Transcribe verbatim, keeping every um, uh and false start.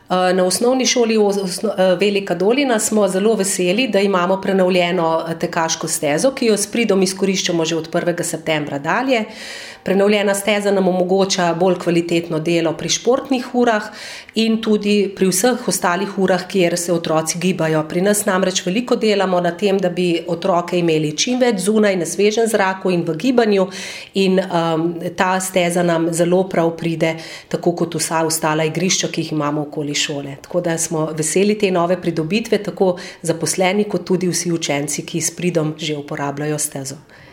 Na osnovni šoli Velika Dolina smo zelo veseli, da imamo prenovljeno tekaško stezo, ki jo s pridom izkoriščamo že od prvega septembra dalje. Prenovljena steza nam omogoča bolj kvalitetno delo pri športnih urah in tudi pri vseh ostalih urah, kjer se otroci gibajo. Pri nas namreč veliko delamo na tem, da bi otroke imeli čim več zunaj na svežem zraku in v gibanju in um, ta steza nam zelo prav pride, tako kot vsa ostala igrišča, ki jih imamo okoli šole. Tako da smo veseli te nove pridobitve, tako zaposleni kot tudi vsi učenci, ki s pridom že uporabljajo stezo.